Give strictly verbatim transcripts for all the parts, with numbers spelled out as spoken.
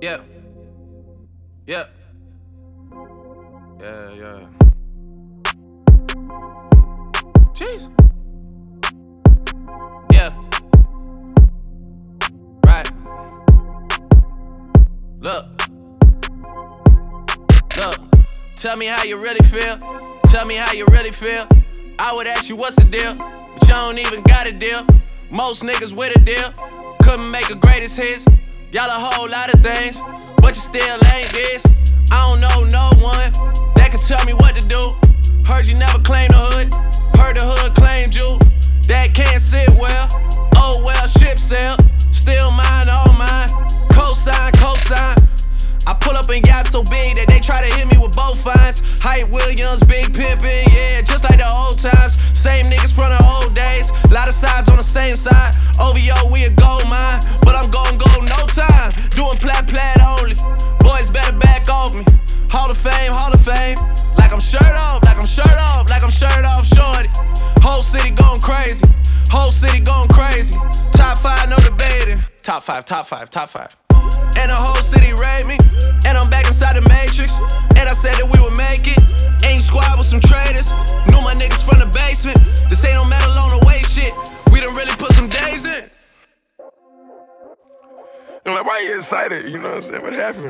Yeah. Yeah. Yeah, yeah. Jeez. Yeah. Right. Look. Look. Tell me how you really feel. Tell me how you really feel. I would ask you what's the deal, but you don't even got a deal. Most niggas with a deal couldn't make a greatest hits. Y'all a whole lot of things, but you still ain't this. I don't know no one that can tell me what to do. Heard you never claimed the hood. Heard the hood claimed you. That can't sit well. Oh well, ship sail. Still mine, all mine. Cosign, cosign. I pull up and got so big that they try to hit me with both fines. Hype Williams, Big Pimpin', yeah, just like the old times. Same niggas from the old days. Lot of sides on the same side. O V O, we a gold mine, but I'm gon' go no time. Doing plat plat only. Boys better back off me. Hall of Fame, Hall of Fame. Like I'm shirt off, like I'm shirt off, like I'm shirt off, shorty. Whole city going crazy. Whole city going crazy. Top five, no debating. Top five, top five, top five. And the whole city rate me. And I'm back inside the Matrix. And I said that we would make it. Ain't squad with some traders. Knew my niggas from the basement. This ain't no metal on the way shit. We done really put some days in. I'm like, why you excited? You know what I'm saying? What happened?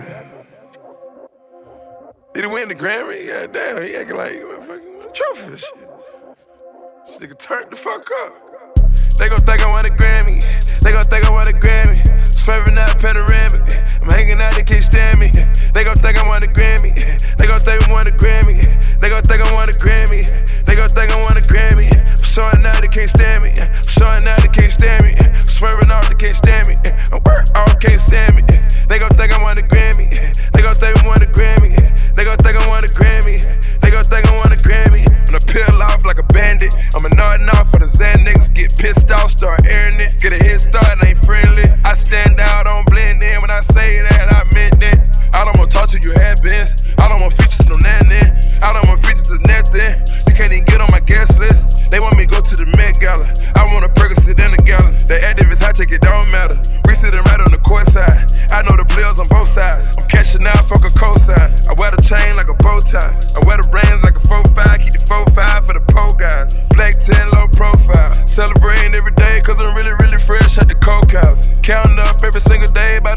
Did he win the Grammy? God damn, he acting like what fucking what a trophy and shit. This nigga turned the fuck up. They gon' think I want a Grammy. They gon' think I want a Grammy. Swerving out panoramic. I'm hanging out, they can't stand me. They gon' think I want a Grammy. They gon' think I want a Grammy. They gon' think I want a Grammy. They gon' think I want a Grammy. I'm showing out, they can't stand me. I'm showing out, they can't stand me. I'm swerving off, they can't stand me. I'm work off, can't stand me. They gon' think I want a Grammy. They gon' think I want a Grammy. They gon' think I want a Grammy. They gon' think I want a Grammy. When I peel off like a bandit, I'm a nodding off for the Zan niggas. Get pissed off, start airing it. Get a head start, ain't friendly. I stand out, don't blend in. When I say that, I meant it. I don't wanna talk to you, have been. I don't want features, no nothing. I don't want features, to nothing. You can't even get on my guest list. They want me to go to the Met Gala. I want a Percocet in the gala. The activists, I take it, don't matter. We sitting right on the court side. I know the players on both sides. I'm cashing out, fuck a cosign. I wear the chain like a bow tie. I wear the rings like a four five. Keep the four five for the pole guys. Black ten, low profile. Celebrating every day, cause I'm really, really fresh at the coke house. Counting up every single day by